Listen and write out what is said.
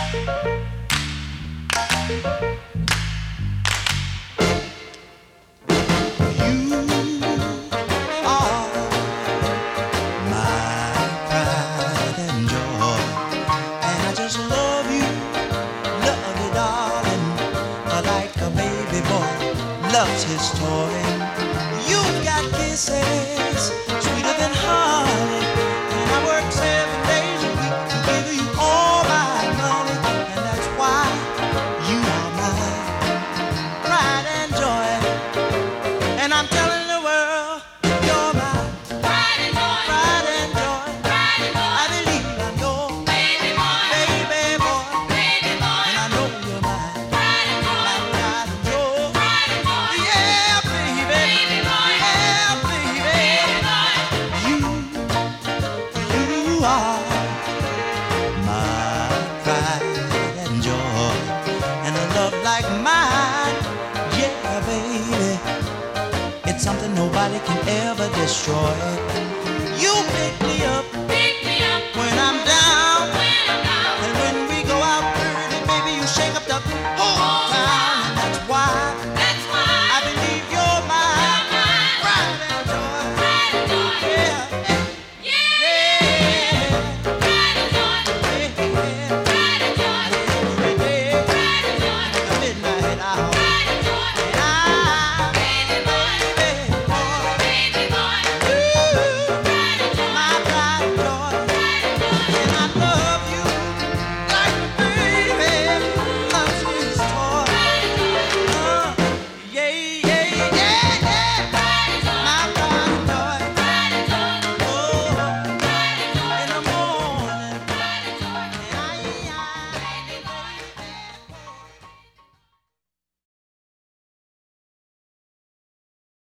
Loves his toy. You've got kisses sweeter than honey, and I work 7 days a week to give you all my money, and that's why you are my pride and joy. And I'm telling the world, you're my pride and joy, pride and joy, pride and joy. I believe I'm your baby boy, baby boy, baby boy, and I know you're mine. Pride and joy, my pride and joy. Like mine, yeah, baby, it's something nobody can ever destroy. You pick